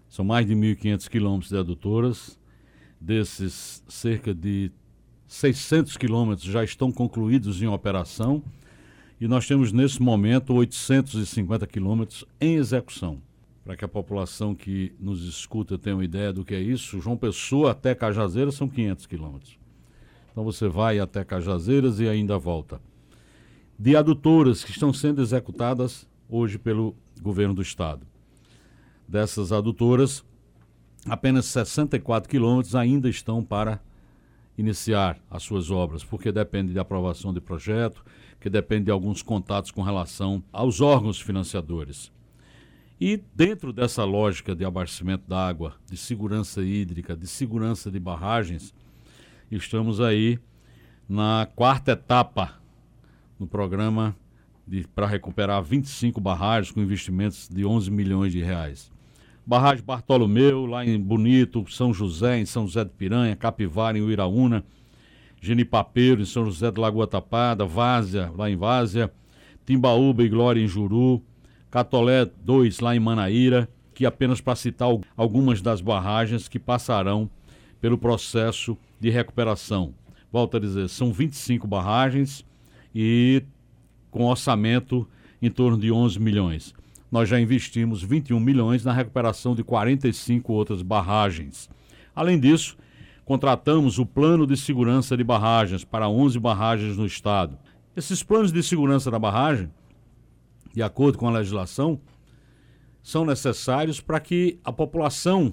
São mais de 1.500 quilômetros de adutoras. Desses, cerca de 600 quilômetros já estão concluídos em operação. E nós temos, nesse momento, 850 quilômetros em execução. Para que a população que nos escuta tenha uma ideia do que é isso, João Pessoa até Cajazeiras são 500 quilômetros. Então você vai até Cajazeiras e ainda volta. De adutoras que estão sendo executadas hoje pelo governo do estado. Dessas adutoras, apenas 64 quilômetros ainda estão para iniciar as suas obras, porque depende de aprovação de projeto, que depende de alguns contatos com relação aos órgãos financiadores. E dentro dessa lógica de abastecimento da água, de segurança hídrica, de segurança de barragens, estamos aí na quarta etapa no programa para recuperar 25 barragens com investimentos de 11 milhões de reais. Barragem Bartolomeu, lá em Bonito, São José, em São José de Piranha, Capivara, em Uiraúna, Genipapeiro, em São José de Lagoa Tapada, Várzea, lá em Várzea, Timbaúba e Glória, em Juru, Catolé 2, lá em Manaíra, que apenas para citar algumas das barragens que passarão pelo processo de recuperação. Volto a dizer, são 25 barragens e com orçamento em torno de 11 milhões. Nós já investimos 21 milhões na recuperação de 45 outras barragens. Além disso, contratamos o plano de segurança de barragens para 11 barragens no estado. Esses planos de segurança da barragem, de acordo com a legislação, são necessários para que a população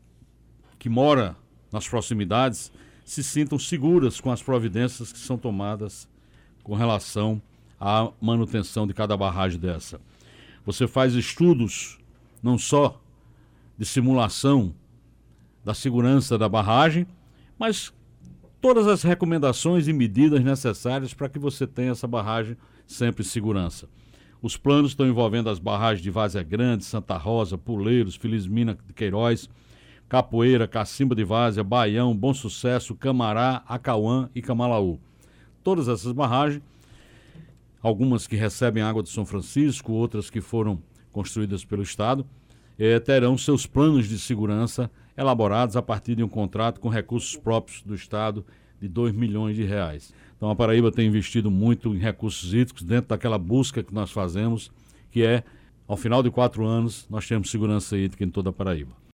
que mora nas proximidades se sintam seguras com as providências que são tomadas com relação à manutenção de cada barragem dessa. Você faz estudos não só de simulação da segurança da barragem, mas todas as recomendações e medidas necessárias para que você tenha essa barragem sempre em segurança. Os planos estão envolvendo as barragens de Várzea Grande, Santa Rosa, Puleiros, Felizmina de Queiroz, Capoeira, Cacimba de Várzea, Baião, Bom Sucesso, Camará, Acauã e Camalaú. Todas essas barragens, algumas que recebem água de São Francisco, outras que foram construídas pelo estado, terão seus planos de segurança elaborados a partir de um contrato com recursos próprios do estado de 2 milhões de reais. Então a Paraíba tem investido muito em recursos hídricos dentro daquela busca que nós fazemos, que é, ao final de 4 anos, nós temos segurança hídrica em toda a Paraíba.